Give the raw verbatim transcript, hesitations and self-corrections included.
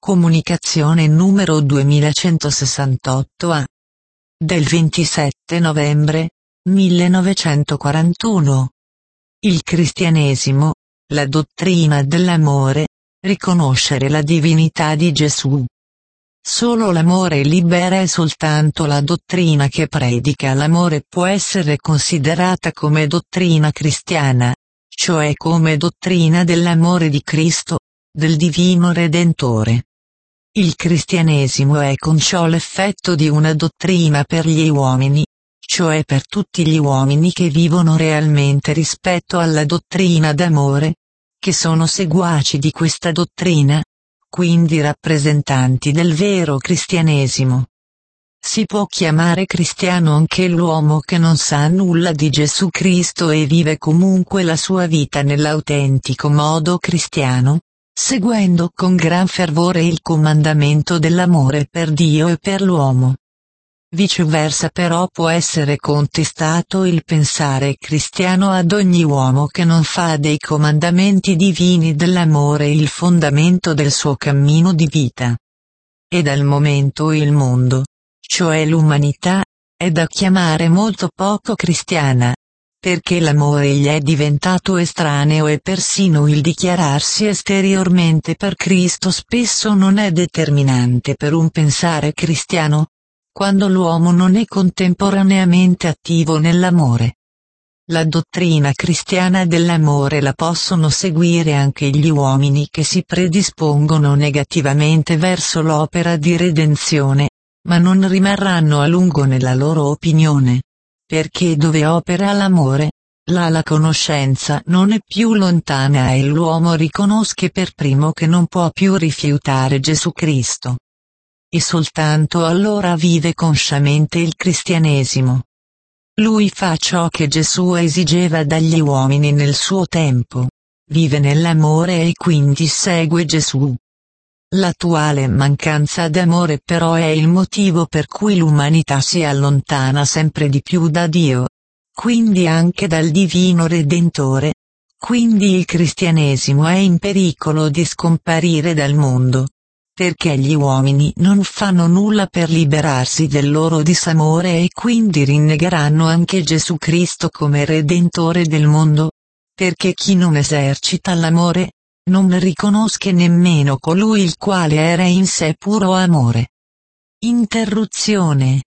Comunicazione numero duemilacentosessantotto A. Del ventisette novembre millenovecentoquarantuno. Il cristianesimo, la dottrina dell'amore, riconoscere la divinità di Gesù. Solo l'amore libera e soltanto la dottrina che predica l'amore può essere considerata come dottrina cristiana, cioè come dottrina dell'amore di Cristo, del Divino Redentore. Il cristianesimo è con ciò l'effetto di una dottrina per gli uomini, cioè per tutti gli uomini che vivono realmente rispetto alla dottrina d'amore, che sono seguaci di questa dottrina, quindi rappresentanti del vero cristianesimo. Si può chiamare cristiano anche l'uomo che non sa nulla di Gesù Cristo e vive comunque la sua vita nell'autentico modo cristiano, seguendo con gran fervore il comandamento dell'amore per Dio e per l'uomo. Viceversa però può essere contestato il pensare cristiano ad ogni uomo che non fa dei comandamenti divini dell'amore il fondamento del suo cammino di vita. E dal momento il mondo, cioè l'umanità, è da chiamare molto poco cristiana, perché l'amore gli è diventato estraneo e persino il dichiararsi esteriormente per Cristo spesso non è determinante per un pensare cristiano, quando l'uomo non è contemporaneamente attivo nell'amore. La dottrina cristiana dell'amore la possono seguire anche gli uomini che si predispongono negativamente verso l'opera di redenzione, ma non rimarranno a lungo nella loro opinione, perché dove opera l'amore, là la conoscenza non è più lontana e l'uomo riconosce per primo che non può più rifiutare Gesù Cristo. E soltanto allora vive consciamente il cristianesimo. Lui fa ciò che Gesù esigeva dagli uomini nel suo tempo, vive nell'amore e quindi segue Gesù. L'attuale mancanza d'amore però è il motivo per cui l'umanità si allontana sempre di più da Dio, quindi anche dal Divino Redentore, quindi il cristianesimo è in pericolo di scomparire dal mondo, perché gli uomini non fanno nulla per liberarsi del loro disamore e quindi rinnegheranno anche Gesù Cristo come Redentore del mondo, perché chi non esercita l'amore, non riconosce nemmeno colui il quale era in sé puro amore. Interruzione.